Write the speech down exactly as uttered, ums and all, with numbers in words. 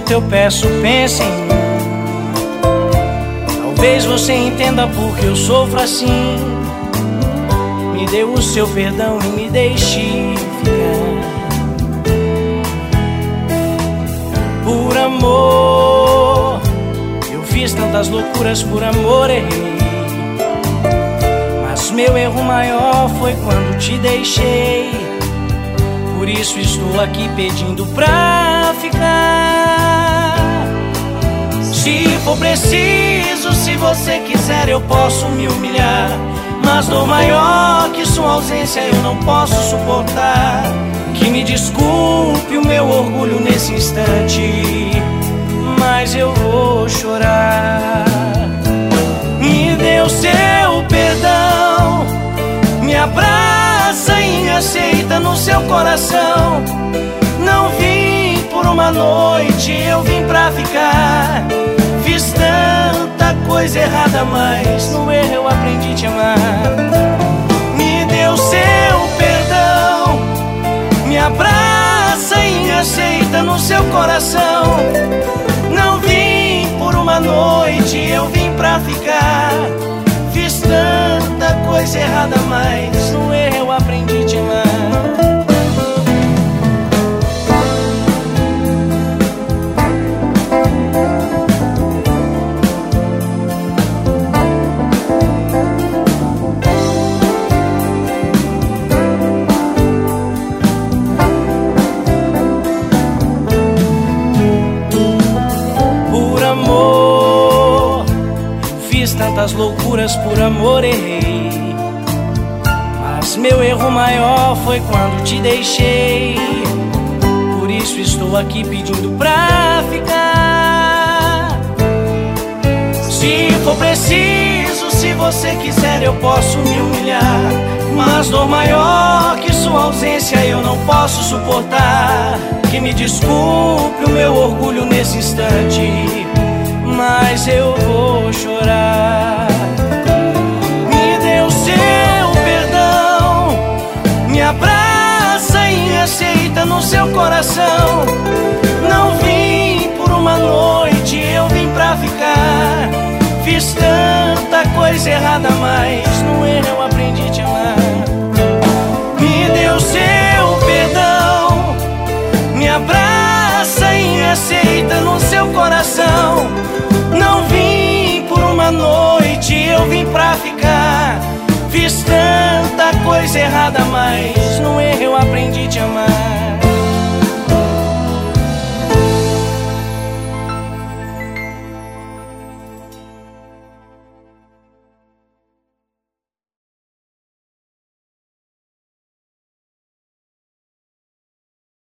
momento eu peço, pense em mim. Talvez você entenda porque eu sofro assim. Me dê o seu perdão e me deixe ficar. Por amor, eu fiz tantas loucuras, por amor errei. Mas meu erro maior foi quando te deixei. Por isso estou aqui pedindo pra ficar. Se for preciso, se você quiser, eu posso me humilhar. Mas dor maior que sua ausência eu não posso suportar. Que me desculpe o meu orgulho nesse instante, mas eu vou chorar. Me dê o seu perdão, me abraça e me aceita no seu coração. Não vim por uma noite, eu vim pra ficar. Fiz tanta coisa errada, mas no erro eu aprendi a te amar. Me dê o seu perdão, me abraça e me aceita no seu coração. Não vim por uma noite, eu vim pra ficar. Fiz tanta coisa errada, mas no erro eu aprendi a te amar. Fiz tantas loucuras, por amor errei. Mas meu erro maior foi quando te deixei. Por isso estou aqui pedindo pra ficar. Se for preciso, se você quiser, eu posso me humilhar. Mas dor maior que sua ausência eu não posso suportar. Que me desculpe o meu orgulho nesse instante, mas eu vou chorar. Me dê o seu perdão, me abraça e me aceita no seu coração. Não vim por uma noite, eu vim pra ficar. Fiz tanta coisa errada, mas no erro eu aprendi a te amar. Me dê o seu perdão, me abraça e me aceita no seu coração. Não vim por uma noite, eu vim pra ficar. Fiz tanta coisa errada, mas no erro eu aprendi a te amar.